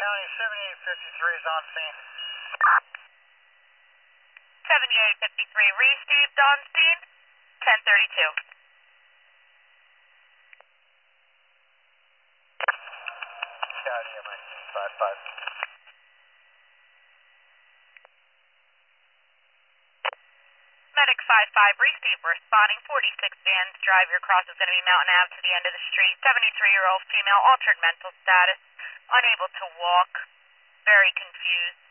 County, 7853 is on scene. 7853 received on scene, 1032. County, MIC 55. Medic 55 received, responding 46 vans. Driver crosses enemy Mountain Ave to the end of the street. 73-year-old female, altered mental status, unable to walk, very confused.